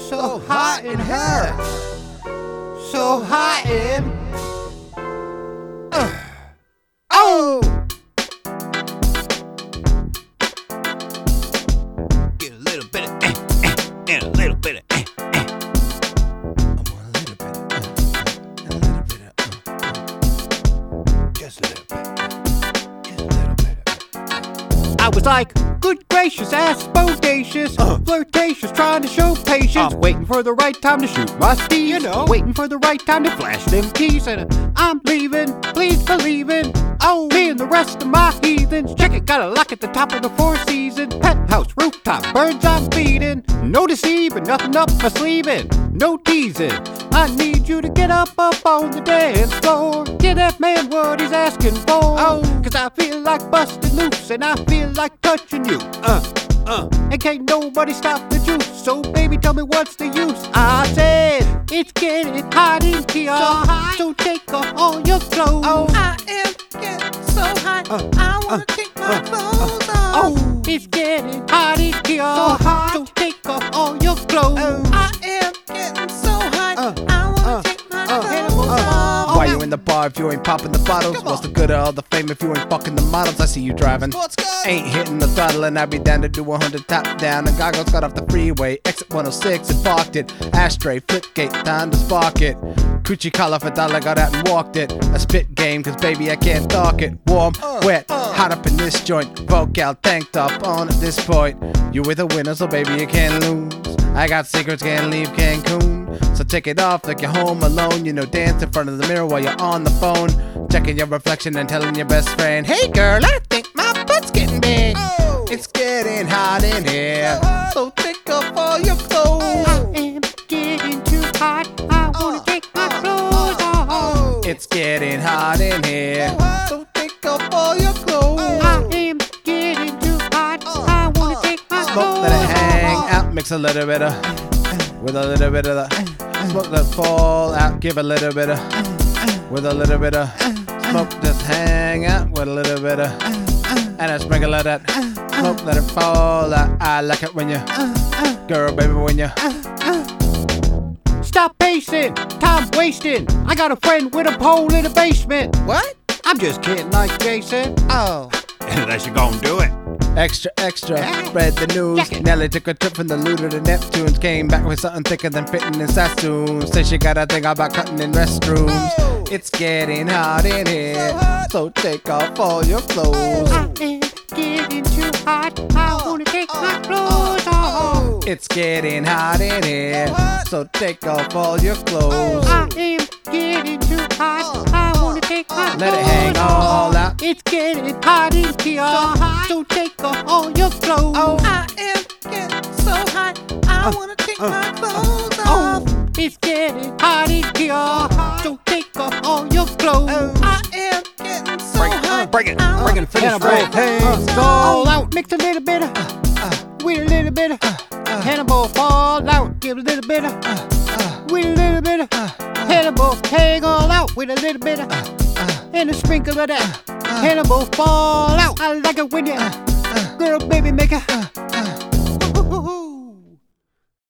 So hot in here. So hot in. Oh! Get a little bit of and a little bit of I want a little bit of and a little bit of just a little bit, just a little bit of. I was like, good gracious, ass bodacious, flirtatious, trying to show patience, waiting for the right time to shoot my steed, waiting for the right time to flash them keys, and I'm leaving, please believin'. Oh, me and the rest of my heathens. Check it, got a lock at the top of the Four Seasons. Penthouse, rooftop, birds I'm feeding. No deceiving, nothing up my sleeving. No teasing. I need you to get up on the dance floor. Get that man what he's asking for. Oh, cause I feel like busting loose and I feel like touching you. And can't nobody stop the juice. So baby, tell me what's the use. I said, it's getting hot in here. So take off all your clothes. I am getting so hot, I wanna take my clothes off. It's getting hot in here. So take off all your clothes. I am getting so hot, I wanna take my clothes off. Why you in the bar if you ain't popping the bottles? What's the good of all the fame if you ain't fucking the models? I see you driving. Let's go. Ain't hitting the throttle and I'd be down to do 100 top down. And goggles got off the freeway, exit 106 and parked it. Ashtray, flipgate, time to spark it. Coochie collar for dollar, got out and walked it. A spit game, cause baby I can't talk it. Warm, wet, hot up in this joint. Vocal tanked up on at this point. You with a winner, so baby you can't lose. I got secrets, can't leave Cancun. So take it off like you're home alone. You know, dance in front of the mirror while you're on the phone. Checking your reflection and telling your best friend, hey girl, I think my butt's getting big. It's getting hot in here. So take off all your clothes. I am getting too hot. I wanna take my clothes off. It's getting hot in here. So take off all your clothes. I am getting too hot. I wanna take my Smoke, clothes let it hang off. out. Mix a little bit of with a little bit of the smoke that fall out. Give a little bit of with a little bit of smoke. Just hang out with a little bit of and a sprinkle of that smoke. Let it fall out. I like it when you girl, baby, when you Stop pacing, time wasting. I got a friend with a pole in the basement. What? I'm just kidding, like Jason. Oh. Unless you're gonna do it. extra, spread the news. Nelly took a trip from the Ludo to Neptunes. Came back with something thicker than fitting in Sassoon. Said she got a thing about cutting in restrooms. It's getting hot in here, so take off all your clothes. I am getting too hot. I wanna take my clothes off. It's getting hot in here, so take off all your clothes. I am getting too hot. I wanna take my clothes off. Let it hang all out. It's getting hot in here, so take off all your clothes. I am getting so hot, I wanna take my clothes off. It's getting hot in here, so take off all your clothes. I am getting so hot. Bring it, I wanna finish take straight. my clothes Fall off. out, mix a little bit of, with a little bit of, Hannibal fall out, give a little bit of, with a little bit of, Hannibal hang all out with a little bit of, and a sprinkle of that, Hannibal fall out. I like it when you, girl baby make a